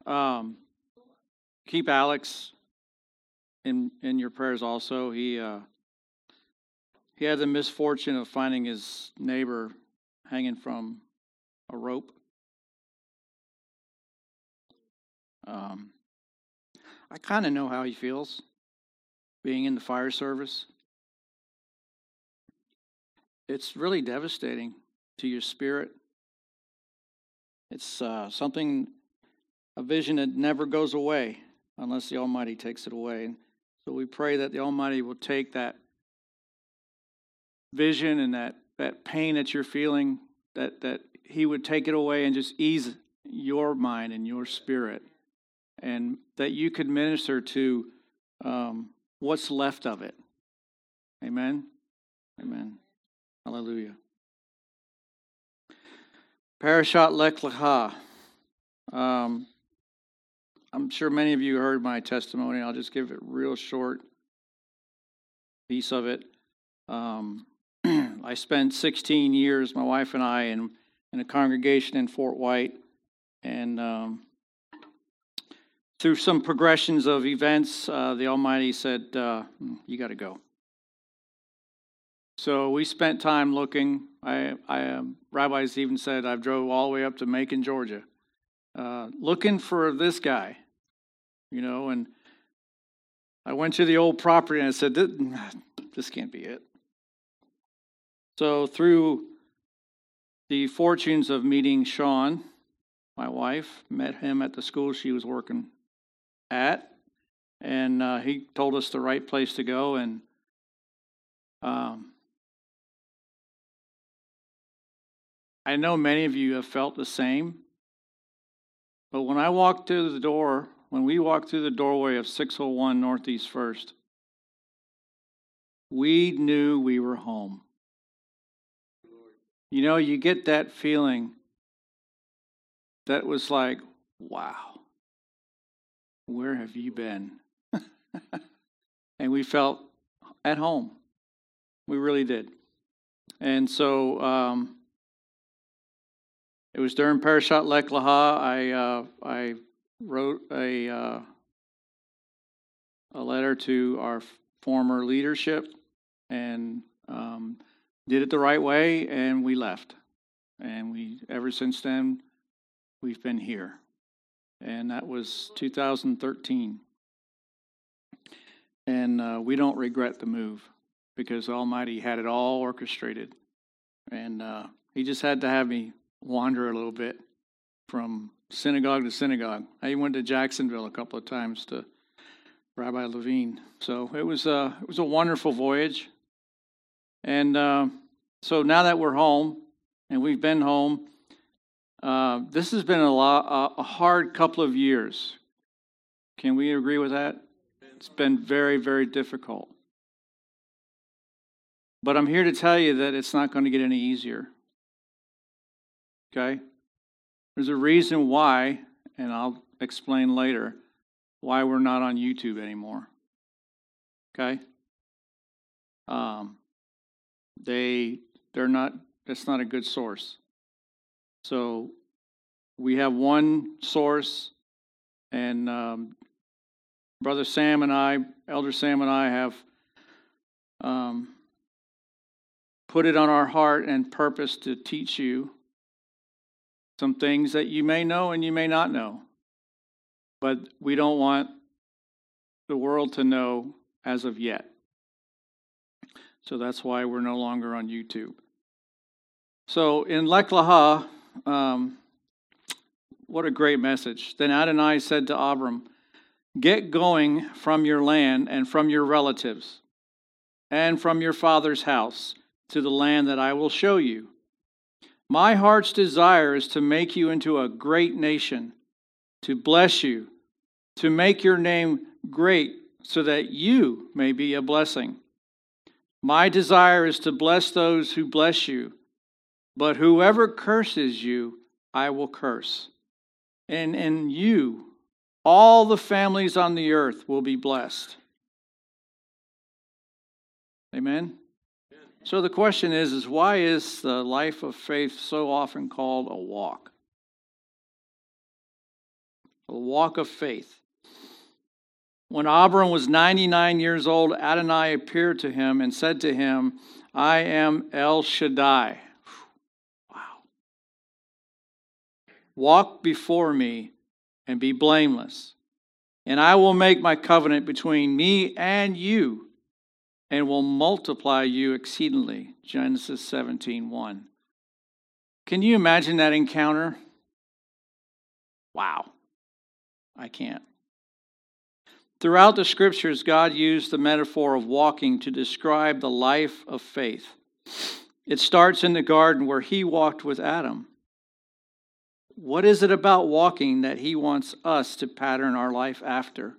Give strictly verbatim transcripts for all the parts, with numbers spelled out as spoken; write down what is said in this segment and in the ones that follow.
Um, keep Alex in in your prayers also. He uh, he had the misfortune of finding his neighbor hanging from a rope. Um, I kind of know how he feels being in the fire service. It's really devastating to your spirit. It's uh, something, a vision that never goes away unless the Almighty takes it away. So we pray that the Almighty will take that vision and that, that pain that you're feeling, that, that He would take it away and just ease your mind and your spirit, and that you could minister to um, what's left of it. Amen? Amen. Hallelujah. Parashat Lech Lecha. Um, I'm sure many of you heard my testimony. I'll just give it a real short piece of it. Um, I spent sixteen years, my wife and I, in, in a congregation in Fort White. And um, through some progressions of events, uh, the Almighty said, uh, you got to go. So we spent time looking. I, I um, rabbis even said I drove all the way up to Macon, Georgia, uh, looking for this guy, you know. And I went to the old property and I said, this, this can't be it. So through the fortunes of meeting Sean, my wife, met him at the school she was working at, and uh, he told us the right place to go. And um, I know many of you have felt the same, but when I walked through the door, when we walked through the doorway of six oh one Northeast First, we knew we were home. You know, you get that feeling that was like, wow, where have you been? And we felt at home. We really did. And so um, it was during Parashat Lech Lecha. I uh, I wrote a uh, a letter to our former leadership and um, did it the right way, and we left. And we ever since then we've been here, and that was two thousand thirteen. And uh, we don't regret the move because Almighty had it all orchestrated, and uh, He just had to have me wander a little bit from synagogue to synagogue. I went to Jacksonville a couple of times to Rabbi Levine. So it was a, it was a wonderful voyage. And uh, so now that we're home, and we've been home, uh, this has been a, lot, a hard couple of years. Can we agree with that? It's been very, very difficult. But I'm here to tell you that it's not going to get any easier. Okay? There's a reason why, and I'll explain later, why we're not on YouTube anymore. Okay? Um, they, they're not, it's not a good source. So we have one source, and um, Brother Sam and I, Elder Sam and I have um, put it on our heart and purpose to teach you some things that you may know and you may not know. But we don't want the world to know as of yet. So that's why we're no longer on YouTube. So in Lech Lecha, um, what a great message. Then Adonai said to Abram, get going from your land and from your relatives and from your father's house to the land that I will show you. My heart's desire is to make you into a great nation, to bless you, to make your name great so that you may be a blessing. My desire is to bless those who bless you, but whoever curses you, I will curse. And in you, all the families on the earth will be blessed. Amen? So the question is, is why is the life of faith so often called a walk? A walk of faith. When Abram was ninety-nine years old, Adonai appeared to him and said to him, I am El Shaddai. Wow. Walk before me and be blameless, and I will make my covenant between me and you, and will multiply you exceedingly. Genesis seventeen one. Can you imagine that encounter? Wow. I can't. Throughout the scriptures, God used the metaphor of walking to describe the life of faith. It starts in the garden where he walked with Adam. What is it about walking that he wants us to pattern our life after?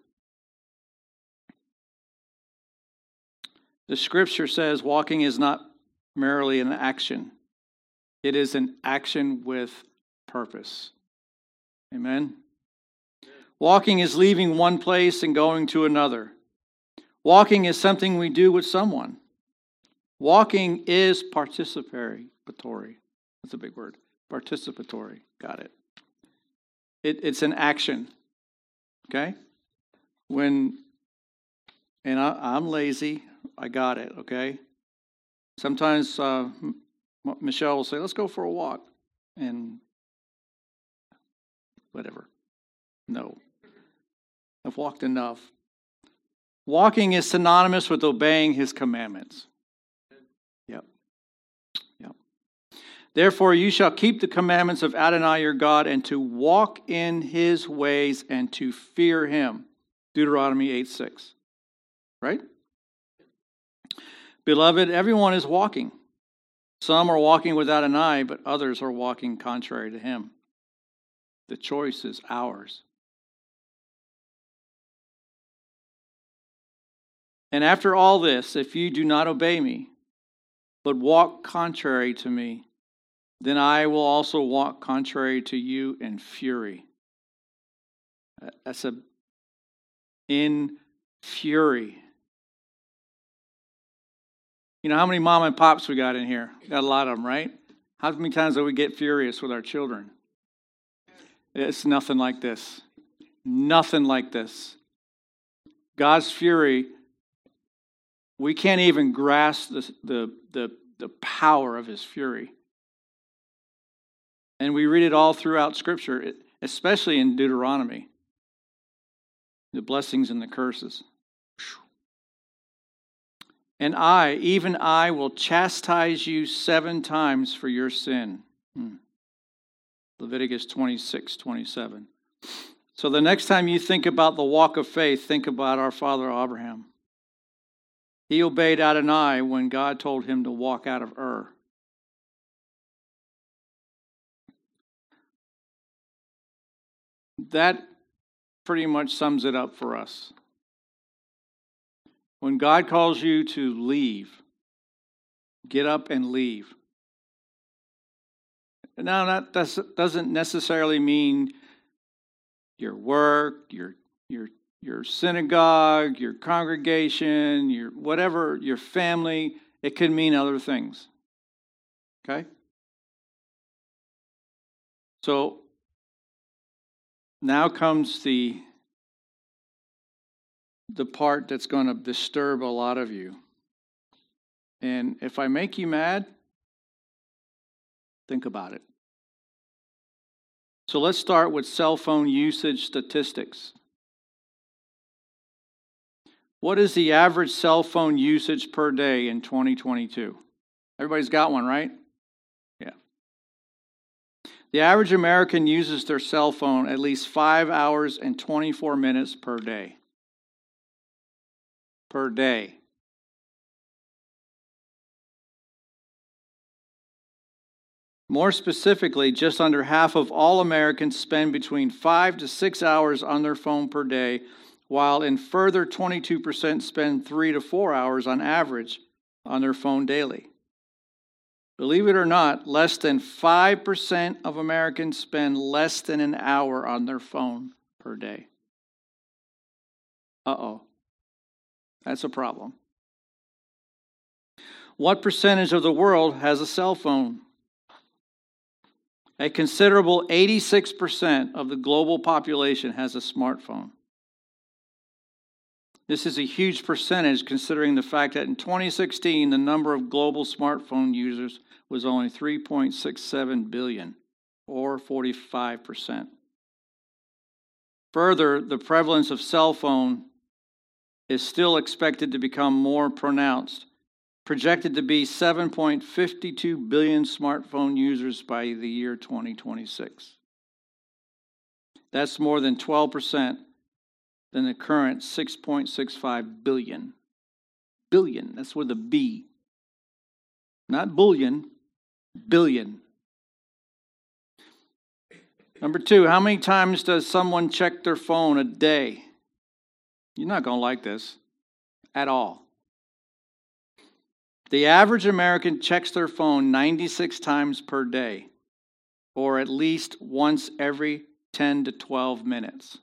The scripture says walking is not merely an action. It is an action with purpose. Amen? Walking is leaving one place and going to another. Walking is something we do with someone. Walking is participatory. That's a big word. Participatory. Got it. it it's an action. Okay? When, and I, I'm lazy, I got it, okay? Sometimes uh, Michelle will say, let's go for a walk. And whatever. No. I've walked enough. Walking is synonymous with obeying his commandments. Yep. Yep. Therefore, you shall keep the commandments of Adonai your God and to walk in his ways and to fear him. Deuteronomy eight six. Right? Beloved, everyone is walking. Some are walking with Adonai, but others are walking contrary to him. The choice is ours. And after all this, if you do not obey me, but walk contrary to me, then I will also walk contrary to you in fury. That's a in fury. You know how many mom and pops we got in here? Got a lot of them, right? How many times do we get furious with our children? It's nothing like this. Nothing like this. God's fury, we can't even grasp the, the, the, the power of his fury. And we read it all throughout Scripture, especially in Deuteronomy. The blessings and the curses. And I, even I, will chastise you seven times for your sin. Hmm. Leviticus twenty-six twenty-seven. So the next time you think about the walk of faith, think about our father Abraham. He obeyed Adonai when God told him to walk out of Ur. That pretty much sums it up for us. When God calls you to leave, get up and leave. Now, that doesn't necessarily mean your work, your your your synagogue, your congregation, your whatever, your family. It could mean other things. Okay? So now comes the the part that's going to disturb a lot of you. And if I make you mad, think about it. So let's start with cell phone usage statistics. What is the average cell phone usage per day in twenty twenty-two? Everybody's got one, right? Yeah. The average American uses their cell phone at least five hours and twenty-four minutes per day. Per day. More specifically, just under half of all Americans spend between five to six hours on their phone per day, while in further twenty-two percent spend three to four hours on average on their phone daily. Believe it or not, less than five percent of Americans spend less than an hour on their phone per day. Uh-oh. That's a problem. What percentage of the world has a cell phone? A considerable eighty-six percent of the global population has a smartphone. This is a huge percentage considering the fact that in twenty sixteen, the number of global smartphone users was only three point six seven billion, or forty-five percent. Further, the prevalence of cell phone is still expected to become more pronounced, projected to be seven point five two billion smartphone users by the year twenty twenty-six. That's more than twelve percent than the current six point six five billion. Billion, that's with a B. Not bullion, billion. Number two, how many times does someone check their phone a day? You're not going to like this at all. The average American checks their phone ninety-six times per day, or at least once every ten to twelve minutes.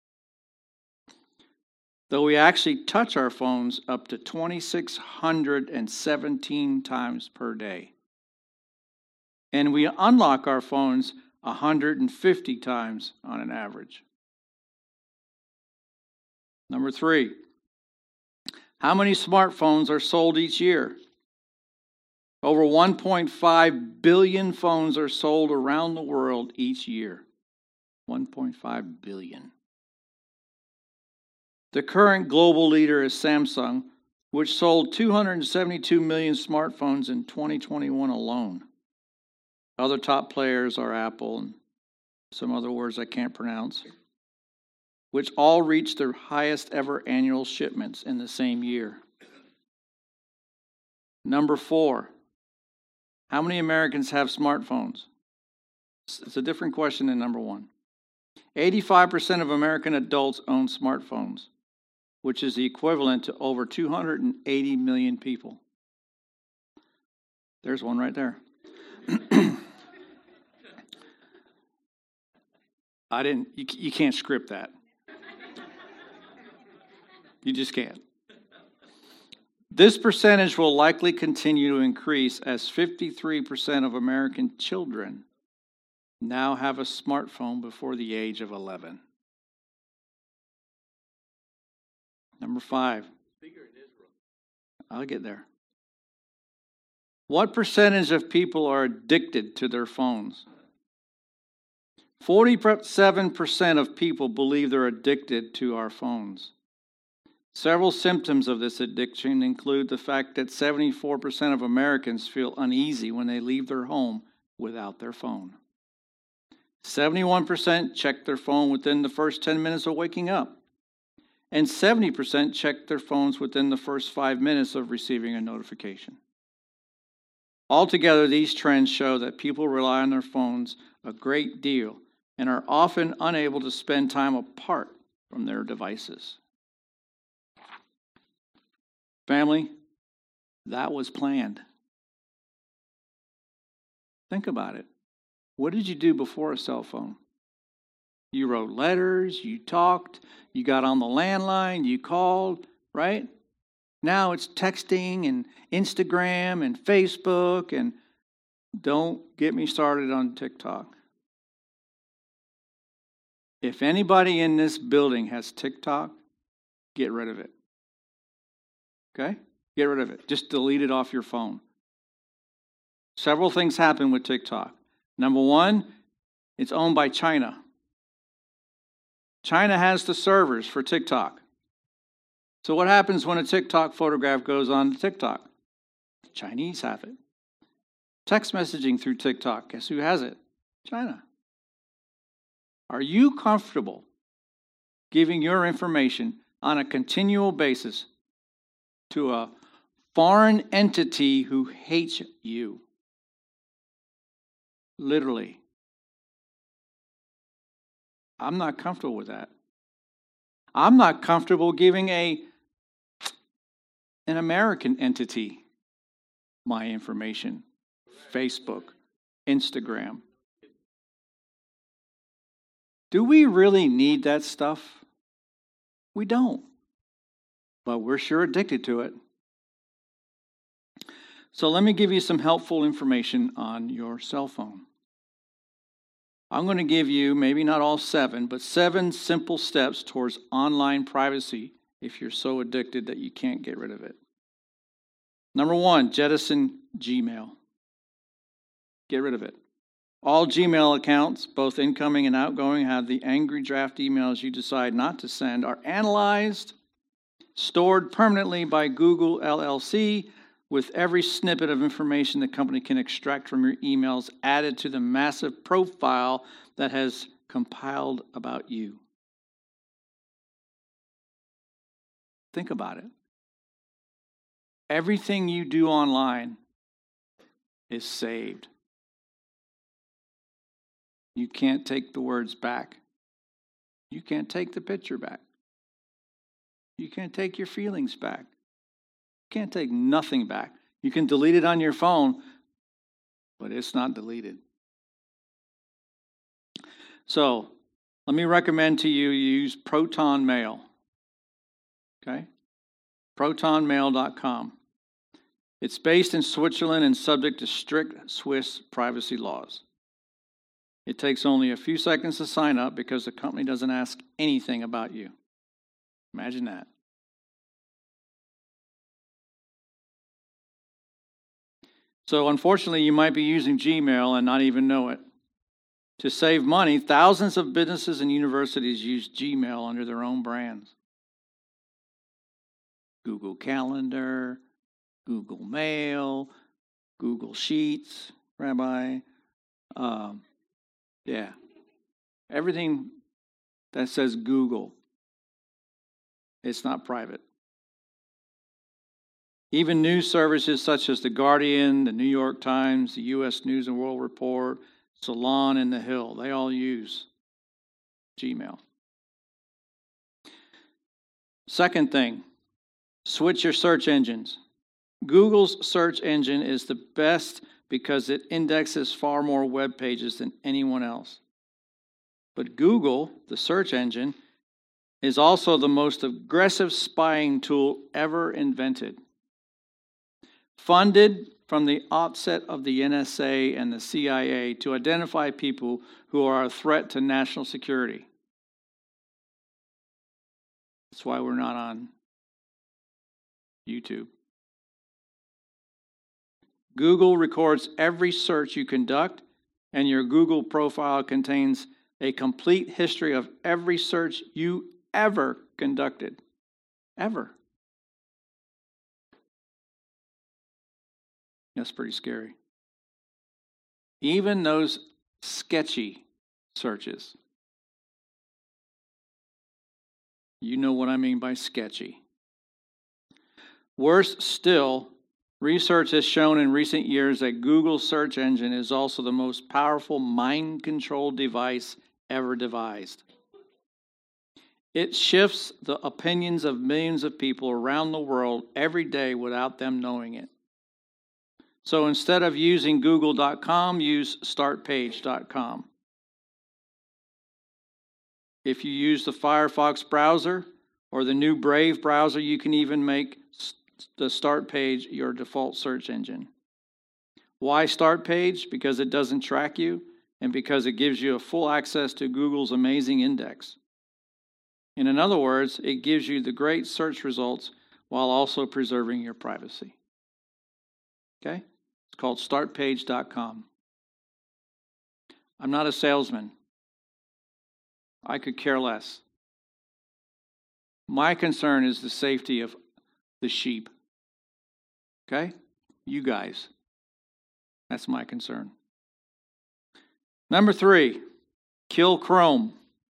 Though we actually touch our phones up to two thousand six hundred seventeen times per day. And we unlock our phones one hundred fifty times on an average. Number three, how many smartphones are sold each year? Over one point five billion phones are sold around the world each year. one point five billion. The current global leader is Samsung, which sold two hundred seventy-two million smartphones in twenty twenty-one alone. Other top players are Apple and some other words I can't pronounce, which all reached their highest ever annual shipments in the same year. Number four, how many Americans have smartphones? It's a different question than number one. eighty-five percent of American adults own smartphones, which is the equivalent to over two hundred eighty million people. There's one right there. I didn't, you, you can't script that. You just can't. This percentage will likely continue to increase as fifty-three percent of American children now have a smartphone before the age of eleven. Number five. I'll get there. What percentage of people are addicted to their phones? forty-seven percent of people believe they're addicted to our phones. Several symptoms of this addiction include the fact that seventy-four percent of Americans feel uneasy when they leave their home without their phone. seventy-one percent check their phone within the first ten minutes of waking up. And seventy percent check their phones within the first five minutes of receiving a notification. Altogether, these trends show that people rely on their phones a great deal and are often unable to spend time apart from their devices. Family, that was planned. Think about it. What did you do before a cell phone? You wrote letters, you talked, you got on the landline, you called, right? Now it's texting and Instagram and Facebook, and don't get me started on TikTok. If anybody in this building has TikTok, get rid of it. Okay? Get rid of it. Just delete it off your phone. Several things happen with TikTok. Number one, it's owned by China. China has the servers for TikTok. So what happens when a TikTok photograph goes on to TikTok? The Chinese have it. Text messaging through TikTok, guess who has it? China. Are you comfortable giving your information on a continual basis to a foreign entity who hates you? Literally. I'm not comfortable with that. I'm not comfortable giving a an American entity my information. Facebook, Instagram. Do we really need that stuff? We don't. But we're sure addicted to it. So let me give you some helpful information on your cell phone. I'm going to give you, maybe not all seven, but seven simple steps towards online privacy if you're so addicted that you can't get rid of it. Number one, jettison Gmail. Get rid of it. All Gmail accounts, both incoming and outgoing, have the angry draft emails you decide not to send are analyzed, stored permanently by Google L L C, with every snippet of information the company can extract from your emails added to the massive profile that has compiled about you. Think about it. Everything you do online is saved. You can't take the words back. You can't take the picture back. You can't take your feelings back. You can't take nothing back. You can delete it on your phone, but it's not deleted. So, let me recommend to you, you use Proton Mail. Okay? proton mail dot com. It's based in Switzerland and subject to strict Swiss privacy laws. It takes only a few seconds to sign up because the company doesn't ask anything about you. Imagine that. So unfortunately, you might be using Gmail and not even know it. To save money, thousands of businesses and universities use Gmail under their own brands. Google Calendar, Google Mail, Google Sheets, Rabbi. Um, yeah. Everything that says Google, it's not private. Even news services such as The Guardian, The New York Times, the U S News and World Report, Salon, and The Hill, they all use Gmail. Second thing, switch your search engines. Google's search engine is the best because it indexes far more web pages than anyone else. But Google, the search engine, is also the most aggressive spying tool ever invented. Funded from the outset of the N S A and the C I A to identify people who are a threat to national security. That's why we're not on YouTube. Google records every search you conduct, and your Google profile contains a complete history of every search you ever conducted. Ever. That's pretty scary. Even those sketchy searches. You know what I mean by sketchy. Worse still, research has shown in recent years that Google's search engine is also the most powerful mind control device ever devised. It shifts the opinions of millions of people around the world every day without them knowing it. So instead of using google dot com, use start page dot com. If you use the Firefox browser or the new Brave browser, you can even make the Start Page your default search engine. Why Start Page? Because it doesn't track you and because it gives you a full access to Google's amazing index. And in other words, it gives you the great search results while also preserving your privacy. Okay? It's called start page dot com. I'm not a salesman. I could care less. My concern is the safety of the sheep. Okay? You guys. That's my concern. Number three, kill Chrome.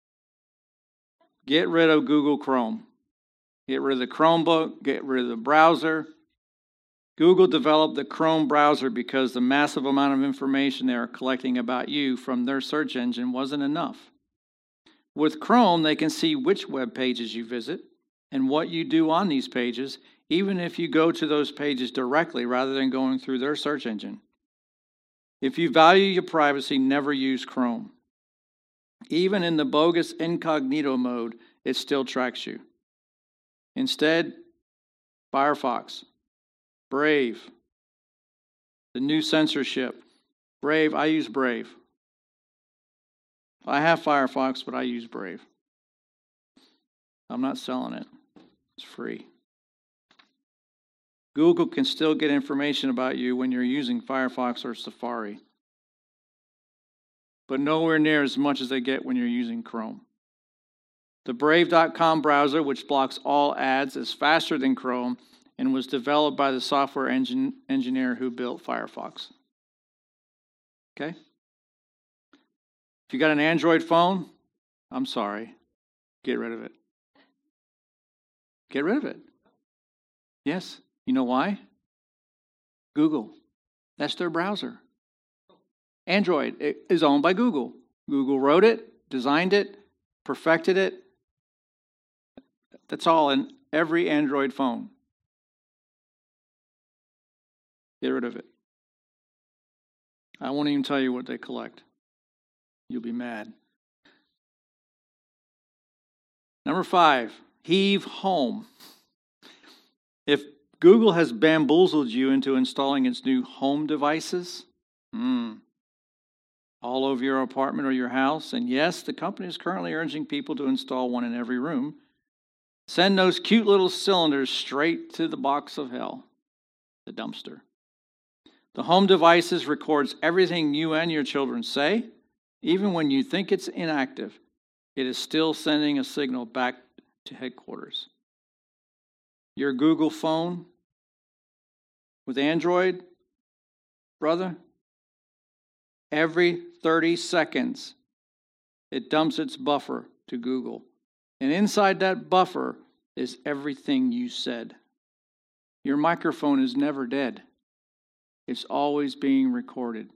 Get rid of Google Chrome. Get rid of the Chromebook. Get rid of the browser. Google developed the Chrome browser because the massive amount of information they are collecting about you from their search engine wasn't enough. With Chrome, they can see which web pages you visit and what you do on these pages, even if you go to those pages directly rather than going through their search engine. If you value your privacy, never use Chrome. Even in the bogus incognito mode, it still tracks you. Instead, Firefox, Brave, the new censorship. Brave, I use Brave. I have Firefox, but I use Brave. I'm not selling it. It's free. Google can still get information about you when you're using Firefox or Safari, but nowhere near as much as they get when you're using Chrome. The Brave dot com browser, which blocks all ads, is faster than Chrome and was developed by the software engine engineer who built Firefox. Okay? If you got an Android phone, I'm sorry, get rid of it. Get rid of it. Yes. You know why? Google. That's their browser. Android is owned by Google. Google wrote it, designed it, perfected it. That's all in every Android phone. Get rid of it. I won't even tell you what they collect. You'll be mad. Number five, heave home. If Google has bamboozled you into installing its new home devices, mm, all over your apartment or your house, and yes, the company is currently urging people to install one in every room, send those cute little cylinders straight to the box of hell, the dumpster. The home devices records everything you and your children say. Even when you think it's inactive, it is still sending a signal back to headquarters. Your Google phone with Android, brother, every thirty seconds, it dumps its buffer to Google. And inside that buffer is everything you said. Your microphone is never dead. It's always being recorded.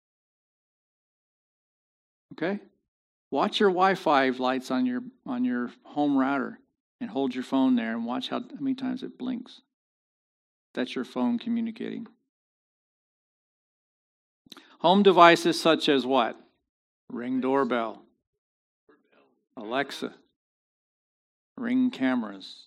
Okay? Watch your Wi-Fi lights on your on your home router and hold your phone there and watch how, how many times it blinks. That's your phone communicating. Home devices such as what? Ring doorbell, Alexa, Ring cameras,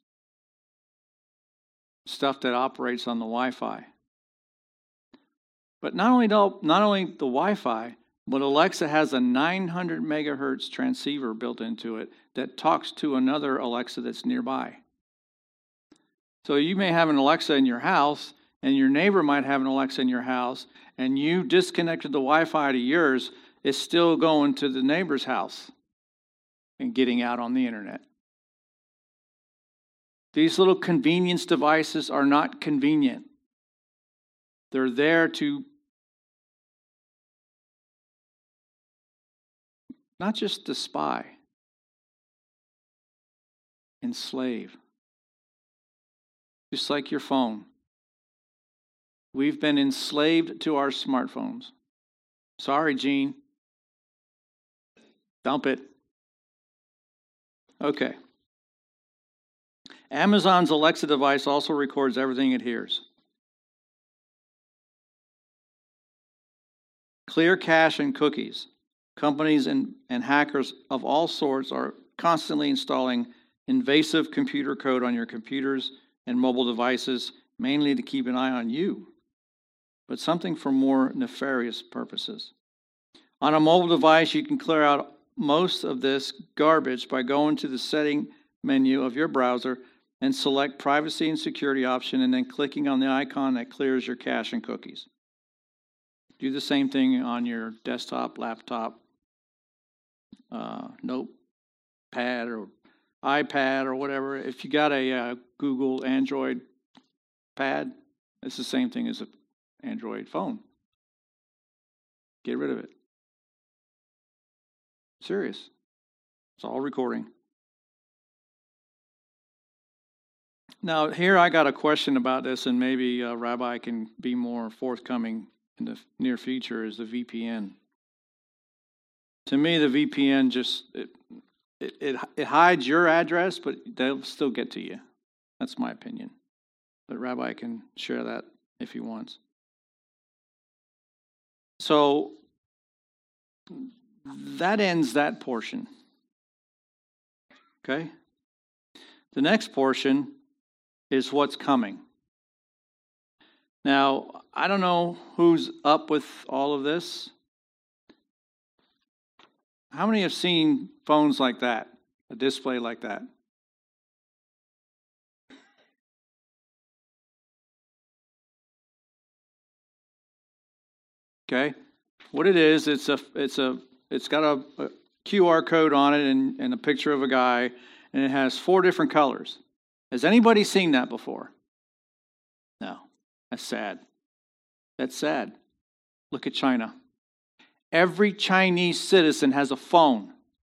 stuff that operates on the Wi-Fi. But not only not only the Wi-Fi, but Alexa has a nine hundred megahertz transceiver built into it that talks to another Alexa that's nearby. So you may have an Alexa in your house, and your neighbor might have an Alexa in your house, and you disconnected the Wi-Fi to yours, it's still going to the neighbor's house and getting out on the internet. These little convenience devices are not convenient. They're there to not just to spy, enslave. Just like your phone. We've been enslaved to our smartphones. Sorry, Gene. Dump it. Okay. Amazon's Alexa device also records everything it hears. Clear cache and cookies. Companies and, and hackers of all sorts are constantly installing invasive computer code on your computers and mobile devices, mainly to keep an eye on you, but something for more nefarious purposes. On a mobile device, you can clear out most of this garbage by going to the setting menu of your browser and select privacy and security option, and then clicking on the icon that clears your cache and cookies. Do the same thing on your desktop, laptop, uh, notepad, or iPad, or whatever. If you got a uh, Google Android pad, it's the same thing as an Android phone. Get rid of it. Serious. It's all recording. Now, here I got a question about this, and maybe uh, Rabbi can be more forthcoming in the near future, is the V P N. To me, the V P N just, it, it, it, it hides your address, but they'll still get to you. That's my opinion. But Rabbi can share that if he wants. So, that ends that portion. Okay? The next portion is what's coming. Now, I don't know who's up with all of this. How many have seen phones like that, a display like that? Okay, what it is, it's a, it's a, it's got a, a Q R code on it and, and a picture of a guy, and it has four different colors. Has anybody seen that before? No, that's sad. That's sad. Look at China. Every Chinese citizen has a phone.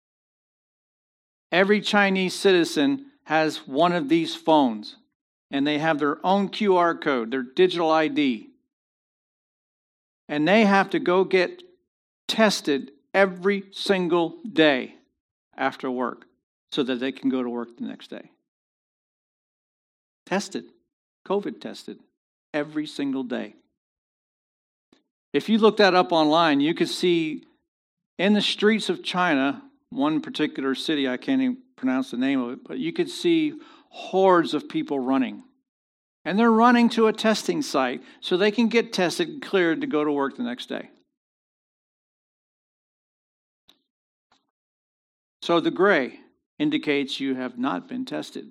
Every Chinese citizen has one of these phones, and they have their own Q R code, their digital I D. And they have to go get tested every single day after work so that they can go to work the next day. Tested, COVID tested, every single day. If you look that up online, you could see in the streets of China, one particular city, I can't even pronounce the name of it, but you could see hordes of people running. And they're running to a testing site so they can get tested and cleared to go to work the next day. So the gray indicates you have not been tested.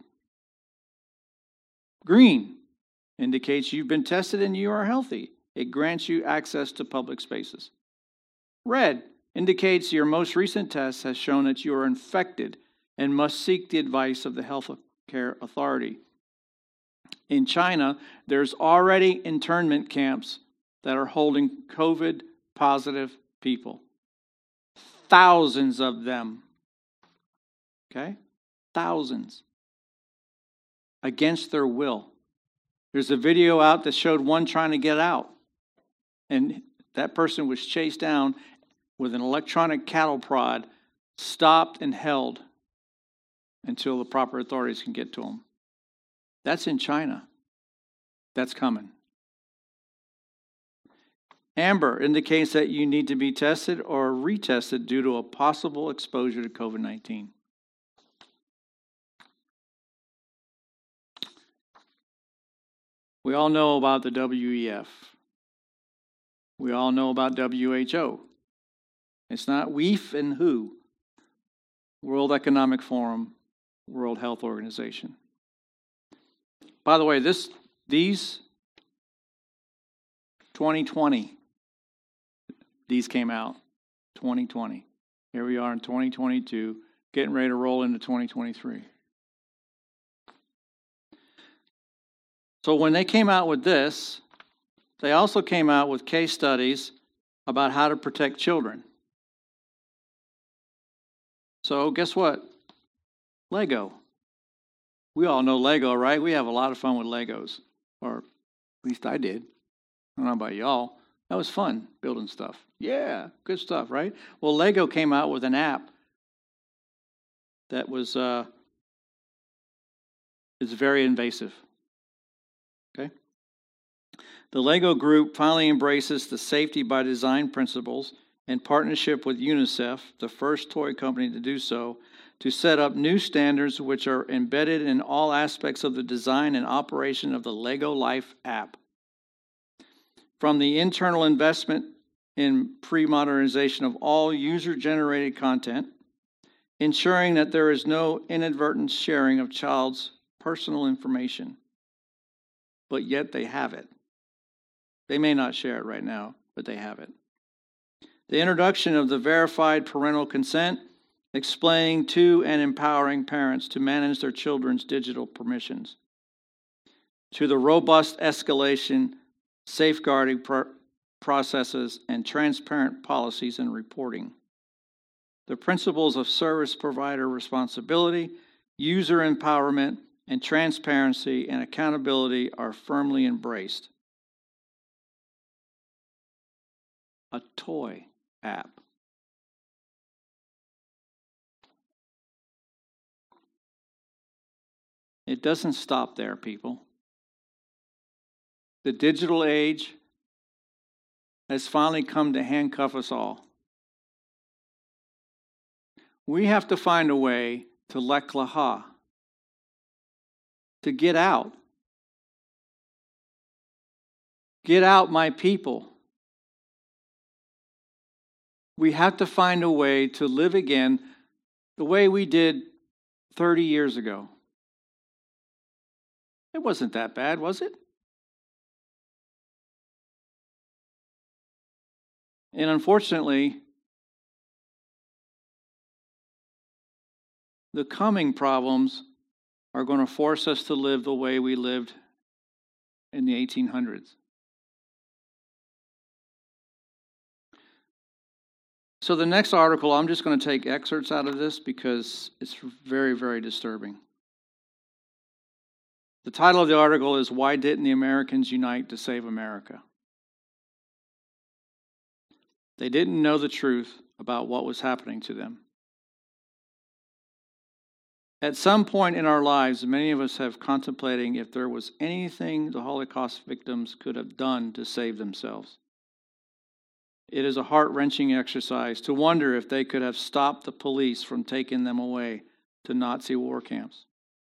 Green indicates you've been tested and you are healthy. It grants you access to public spaces. Red indicates your most recent test has shown that you are infected and must seek the advice of the health care authority. In China, there's already internment camps that are holding COVID positive people. Thousands of them. Okay? Thousands. Against their will. There's a video out that showed one trying to get out. And that person was chased down with an electronic cattle prod, stopped and held until the proper authorities can get to him. That's in China. That's coming. Amber indicates that you need to be tested or retested due to a possible exposure to COVID nineteen. We all know about the W E F. We all know about W H O. It's not W E F and W H O. World Economic Forum, World Health Organization. By the way, this these twenty twenty, these came out twenty twenty. Here we are in twenty twenty-two, getting ready to roll into twenty twenty-three. So when they came out with this, they also came out with case studies about how to protect children. So guess what? Lego. We all know Lego, right? We have a lot of fun with Legos. Or at least I did. I don't know about y'all. That was fun, building stuff. Yeah, good stuff, right? Well, Lego came out with an app that was uh, is very invasive. Okay? The Lego group finally embraces the safety by design principles in partnership with UNICEF, the first toy company to do so, to set up new standards which are embedded in all aspects of the design and operation of the Lego Life app. From the internal investment in pre-modernization of all user-generated content, ensuring that there is no inadvertent sharing of child's personal information, but yet they have it. They may not share it right now, but they have it. The introduction of the verified parental consent, explaining to and empowering parents to manage their children's digital permissions, to the robust escalation, safeguarding pr- processes, and transparent policies and reporting. The principles of service provider responsibility, user empowerment, and transparency and accountability are firmly embraced. A toy app. It doesn't stop there, people. The digital age has finally come to handcuff us all. We have to find a way to lek laha, to get out. Get out, my people. We have to find a way to live again the way we did thirty years ago. It wasn't that bad, was it? And unfortunately, the coming problems are going to force us to live the way we lived in the eighteen hundreds. So the next article, I'm just going to take excerpts out of this because it's very, very disturbing. The title of the article is, "Why Didn't the Americans Unite to Save America?" They didn't know the truth about what was happening to them. At some point in our lives, many of us have contemplating if there was anything the Holocaust victims could have done to save themselves. It is a heart-wrenching exercise to wonder if they could have stopped the police from taking them away to Nazi war camps.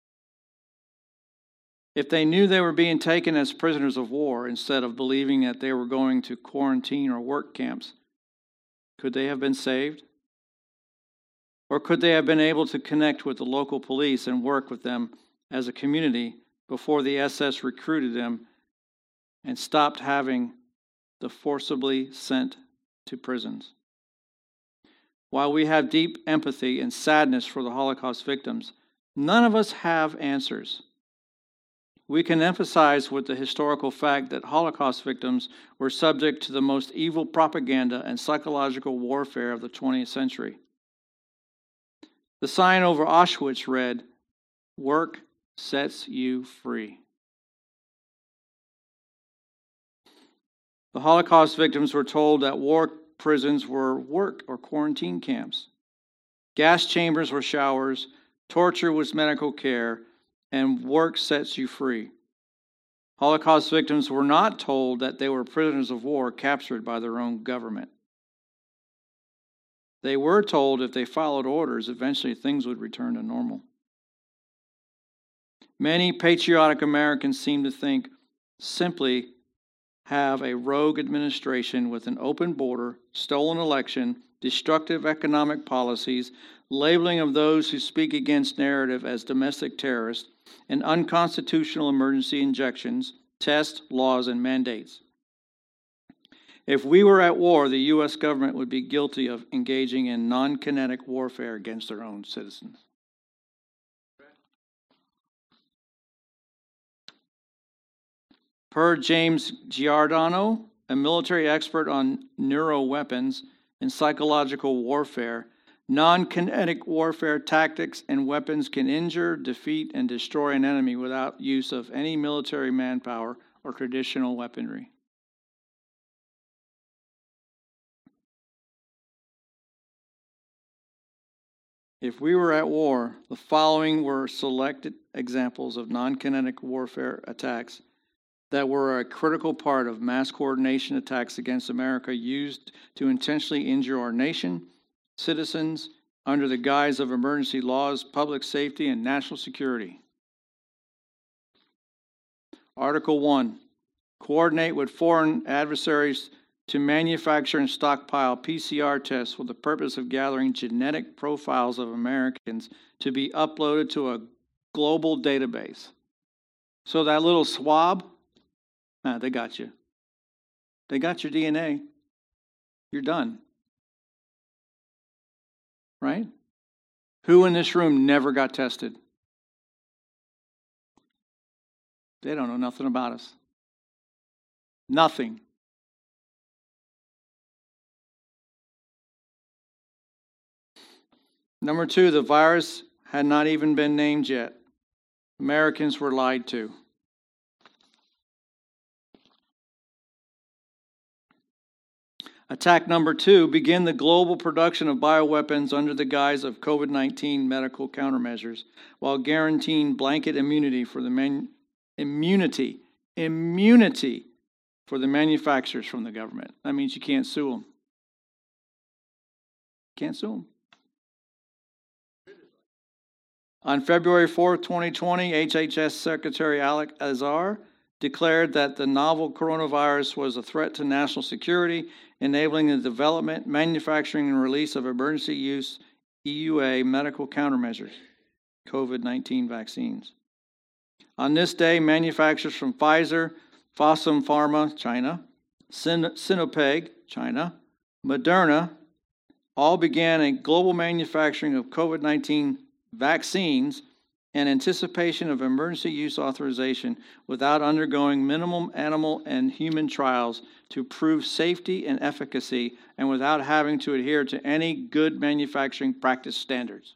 If they knew they were being taken as prisoners of war instead of believing that they were going to quarantine or work camps, could they have been saved? Or could they have been able to connect with the local police and work with them as a community before the S S recruited them and stopped having the forcibly sent to prisons? While we have deep empathy and sadness for the Holocaust victims, none of us have answers. We can emphasize with the historical fact that Holocaust victims were subject to the most evil propaganda and psychological warfare of the twentieth century. The sign over Auschwitz read, "Work sets you free." The Holocaust victims were told that war prisons were work or quarantine camps. Gas chambers were showers, torture was medical care, and work sets you free. Holocaust victims were not told that they were prisoners of war captured by their own government. They were told if they followed orders, eventually things would return to normal. Many patriotic Americans seem to think simply have a rogue administration with an open border, stolen election, destructive economic policies, labeling of those who speak against narrative as domestic terrorists, and unconstitutional emergency injections, tests, laws, and mandates. If we were at war, the U S government would be guilty of engaging in non-kinetic warfare against their own citizens. Per James Giordano, a military expert on neuroweapons and psychological warfare, non-kinetic warfare tactics and weapons can injure, defeat, and destroy an enemy without use of any military manpower or traditional weaponry. If we were at war, the following were selected examples of non-kinetic warfare attacks that were a critical part of mass coordination attacks against America used to intentionally injure our nation, citizens, under the guise of emergency laws, public safety, and national security. Article one, coordinate with foreign adversaries to manufacture and stockpile P C R tests with the purpose of gathering genetic profiles of Americans to be uploaded to a global database. So that little swab, ah, they got you. They got your D N A. You're done. Right? Who in this room never got tested? They don't know nothing about us. Nothing. Number two, the virus had not even been named yet. Americans were lied to. Attack number two, begin the global production of bioweapons under the guise of COVID nineteen medical countermeasures while guaranteeing blanket immunity for the man, immunity, immunity for the manufacturers from the government. That means you can't sue them. Can't sue them. On February fourth, twenty twenty, H H S Secretary Alec Azar declared that the novel coronavirus was a threat to national security, enabling the development, manufacturing, and release of emergency use E U A medical countermeasures, COVID nineteen vaccines. On this day, manufacturers from Pfizer, Fosun Pharma, China, Sin- Sinopec, China, Moderna, all began a global manufacturing of COVID nineteen vaccines in anticipation of emergency use authorization without undergoing minimum animal and human trials to prove safety and efficacy and without having to adhere to any good manufacturing practice standards.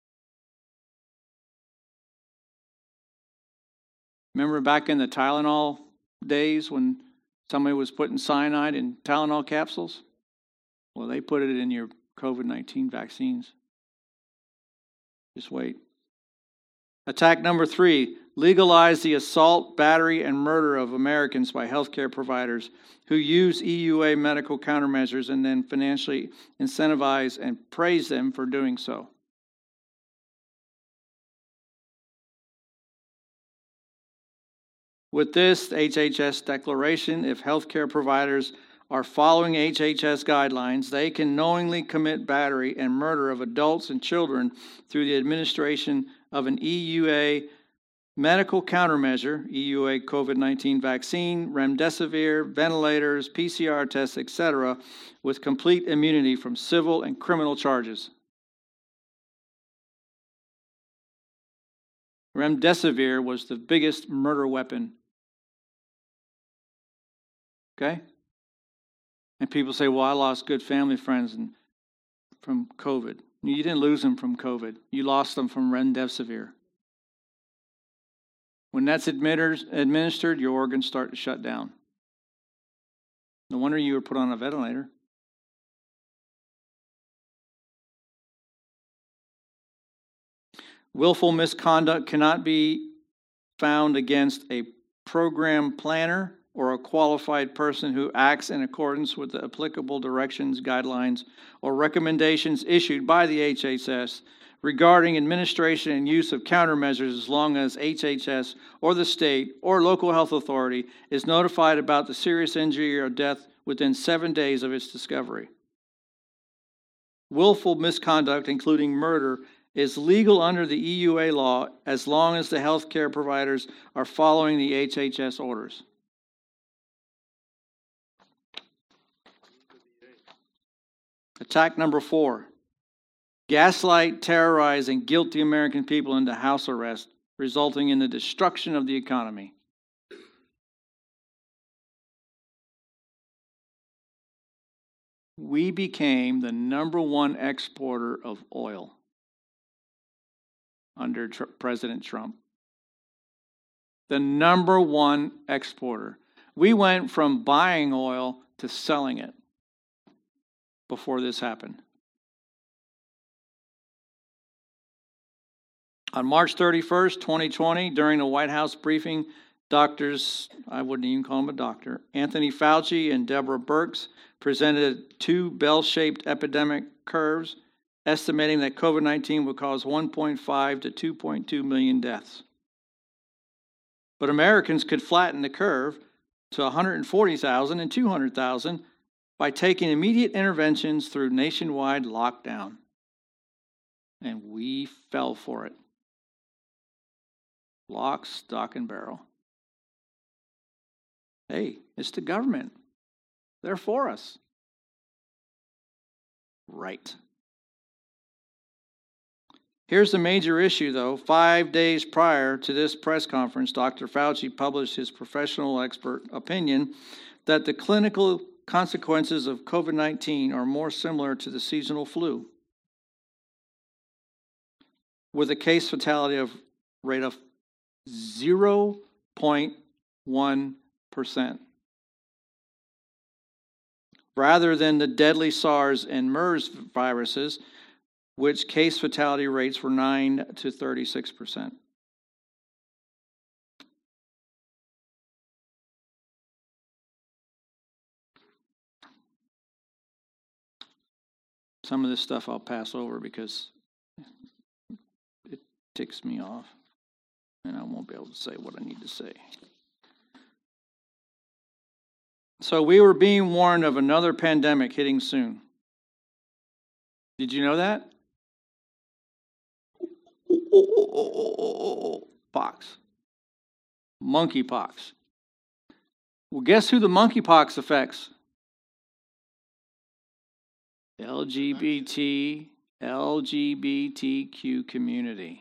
Remember back in the Tylenol days when somebody was putting cyanide in Tylenol capsules? Well, they put it in your COVID nineteen vaccines. Just wait. Attack number three, legalize the assault, battery, and murder of Americans by healthcare providers who use E U A medical countermeasures and then financially incentivize and praise them for doing so. With this H H S declaration, if healthcare providers are following H H S guidelines, they can knowingly commit battery and murder of adults and children through the administration of an E U A medical countermeasure, E U A COVID nineteen vaccine, remdesivir, ventilators, P C R tests, et cetera, with complete immunity from civil and criminal charges. Remdesivir was the biggest murder weapon. Okay? And people say, well, I lost good family friends and from COVID. You didn't lose them from COVID. You lost them from remdesivir. When that's administered, your organs start to shut down. No wonder you were put on a ventilator. Willful misconduct cannot be found against a program planner or a qualified person who acts in accordance with the applicable directions, guidelines, or recommendations issued by the H H S regarding administration and use of countermeasures as long as H H S or the state or local health authority is notified about the serious injury or death within seven days of its discovery. Willful misconduct, including murder, is legal under the E U A law as long as the healthcare providers are following the H H S orders. Attack number four. Gaslight, terrorize, and guilt the American people into house arrest, resulting in the destruction of the economy. We became the number one exporter of oil under tr- President Trump. The number one exporter. We went from buying oil to selling it before this happened. On March thirty-first, twenty twenty, during the White House briefing, doctors, I wouldn't even call him a doctor, Anthony Fauci and Deborah Birx presented two bell-shaped epidemic curves, estimating that COVID nineteen would cause one point five to two point two million deaths. But Americans could flatten the curve to one hundred forty thousand and two hundred thousand by taking immediate interventions through nationwide lockdown. And we fell for it. Lock, stock, and barrel. Hey, it's the government. They're for us. Right. Here's the major issue, though. Five days prior to this press conference, Doctor Fauci published his professional expert opinion that the clinical consequences of COVID nineteen are more similar to the seasonal flu, with a case fatality of rate of zero point one percent, rather than the deadly SARS and MERS viruses, which case fatality rates were nine to thirty-six percent. Some of this stuff I'll pass over because it ticks me off, and I won't be able to say what I need to say. So we were being warned of another pandemic hitting soon. Did you know that? Pox. Monkeypox. Well, guess who the monkeypox affects? L G B T, L G B T Q community.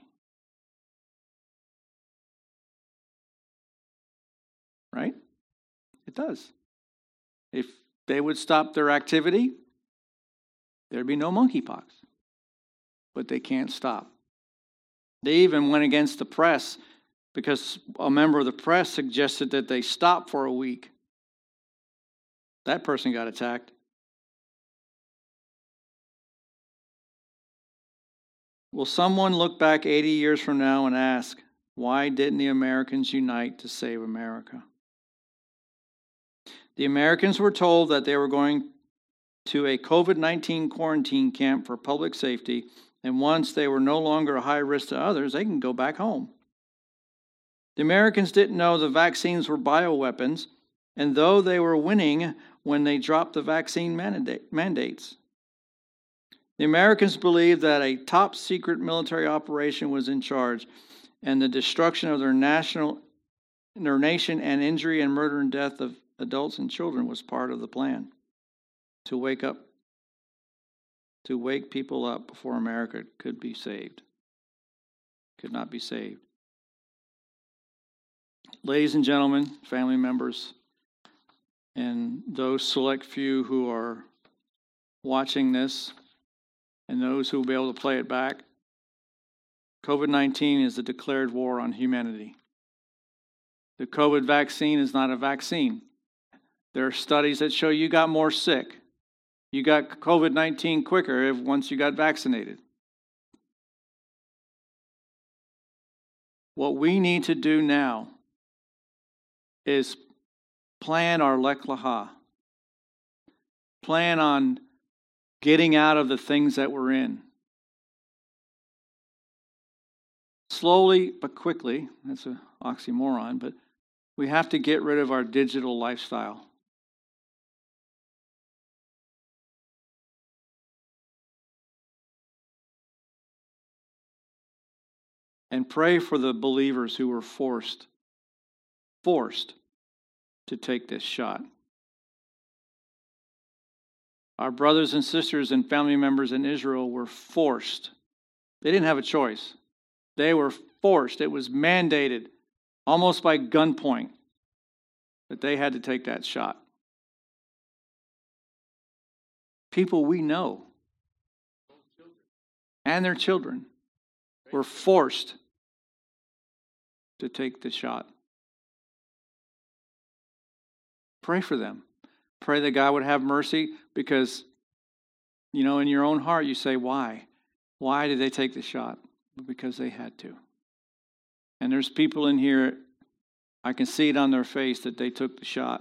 Right? It does. If they would stop their activity, there'd be no monkeypox. But they can't stop. They even went against the press because a member of the press suggested that they stop for a week. That person got attacked. Will someone look back eighty years from now and ask, why didn't the Americans unite to save America? The Americans were told that they were going to a COVID nineteen quarantine camp for public safety, and once they were no longer a high risk to others, they can go back home. The Americans didn't know the vaccines were bioweapons, and though they were winning when they dropped the vaccine mandate, mandates. The Americans believed that a top secret military operation was in charge, and the destruction of their national, their nation and injury and murder and death of adults and children was part of the plan to wake up, to wake people up before America could be saved, could not be saved. Ladies and gentlemen, family members, and those select few who are watching this, and those who will be able to play it back, COVID nineteen is a declared war on humanity. The COVID vaccine is not a vaccine. There are studies that show you got more sick. You got COVID nineteen quicker if once you got vaccinated. What we need to do now is plan our Lech Lecha. Plan on getting out of the things that we're in. Slowly but quickly, that's an oxymoron, but we have to get rid of our digital lifestyle. And pray for the believers who were forced, forced to take this shot. Our brothers and sisters and family members in Israel were forced. They didn't have a choice. They were forced. It was mandated, almost by gunpoint, that they had to take that shot. People we know and their children were forced to take the shot. Pray for them. Pray that God would have mercy because, you know, in your own heart you say, why? Why did they take the shot? Because they had to. And there's people in here, I can see it on their face that they took the shot.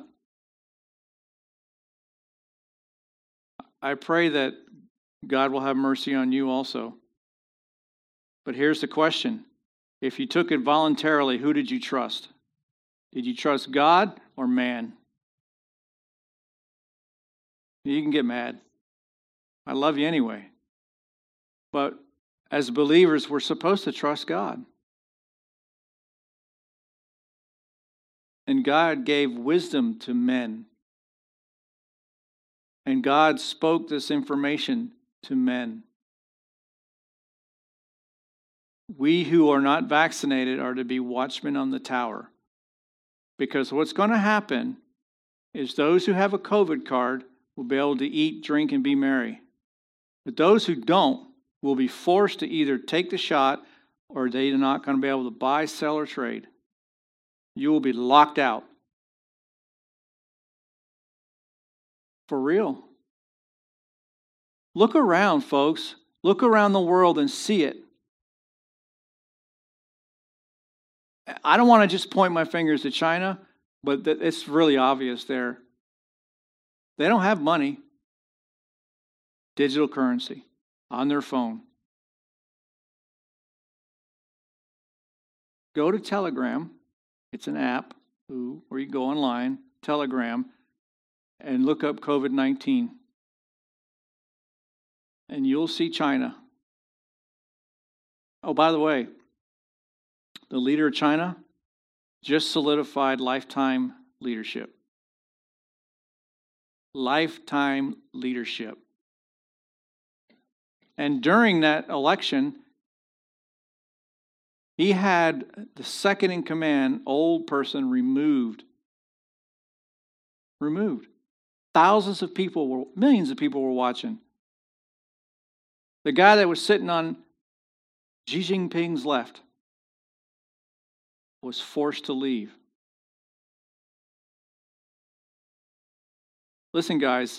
I pray that God will have mercy on you also. But here's the question. If you took it voluntarily, who did you trust? Did you trust God or man? You can get mad. I love you anyway. But as believers, we're supposed to trust God. And God gave wisdom to men. And God spoke this information to men. We who are not vaccinated are to be watchmen on the tower. Because what's going to happen is those who have a COVID card will be able to eat, drink, and be merry. But those who don't will be forced to either take the shot or they're not going to be able to buy, sell, or trade. You will be locked out. For real. Look around, folks. Look around the world and see it. I don't want to just point my fingers to China, but it's really obvious there. They don't have money. Digital currency on their phone. Go to Telegram. It's an app where you go online, Telegram, and look up COVID nineteen. And you'll see China. Oh, by the way, the leader of China just solidified lifetime leadership. Lifetime leadership. And during that election, he had the second in command, old person, removed. Removed. Thousands of people, were, millions of people were watching. The guy that was sitting on Xi Jinping's left was forced to leave. Listen, guys.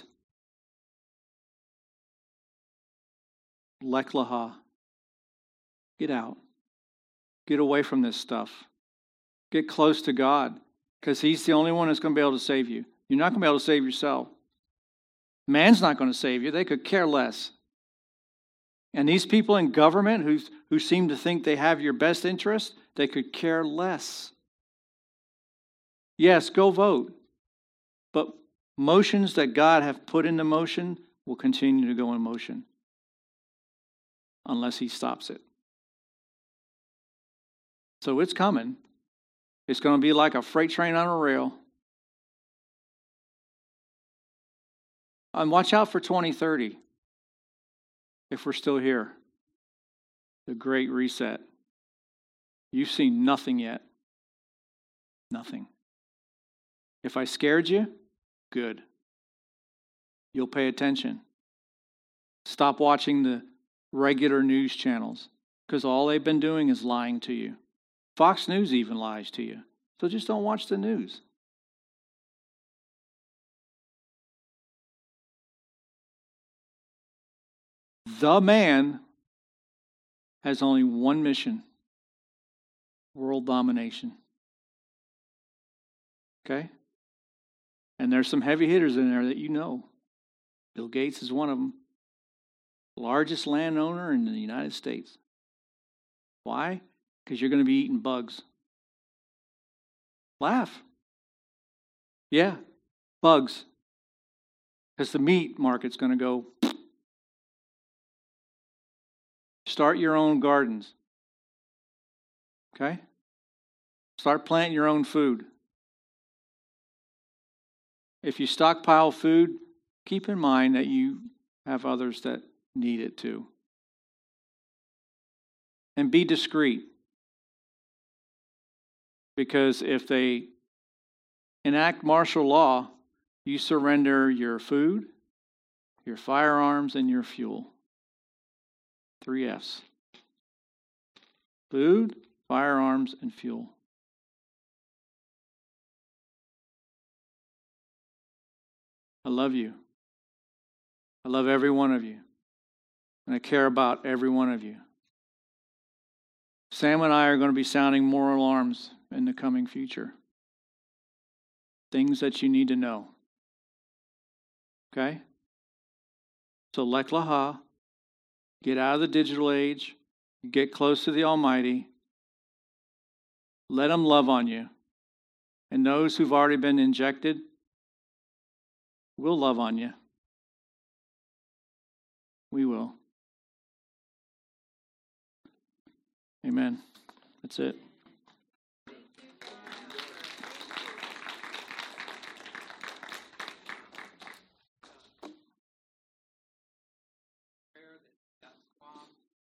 Lech Leha. Get out. Get away from this stuff. Get close to God, because He's the only one that's going to be able to save you. You're not going to be able to save yourself. Man's not going to save you. They could care less. And these people in government who, who seem to think they have your best interest, they could care less. Yes, go vote. But motions that God have put into motion will continue to go in motion unless He stops it. So it's coming. It's going to be like a freight train on a rail. And watch out for twenty thirty. If we're still here, the Great Reset. You've seen nothing yet. Nothing. If I scared you, good. You'll pay attention. Stop watching the regular news channels, because all they've been doing is lying to you. Fox News even lies to you. So just don't watch the news. The man has only one mission: world domination. Okay? And there's some heavy hitters in there that you know. Bill Gates is one of them. Largest landowner in the United States. Why? Because you're going to be eating bugs. Laugh. Yeah, bugs. Because the meat market's going to go. Start your own gardens. Okay? Start planting your own food. If you stockpile food, keep in mind that you have others that need it too. And be discreet. Because if they enact martial law, you surrender your food, your firearms, and your fuel. Three F's. Food, firearms, and fuel. I love you. I love every one of you. And I care about every one of you. Sam and I are going to be sounding more alarms in the coming future. Things that you need to know. Okay? So Lech Leha. Get out of the digital age. Get close to the Almighty. Let Him love on you. And those who've already been injected will love on you. We will. Amen. That's it.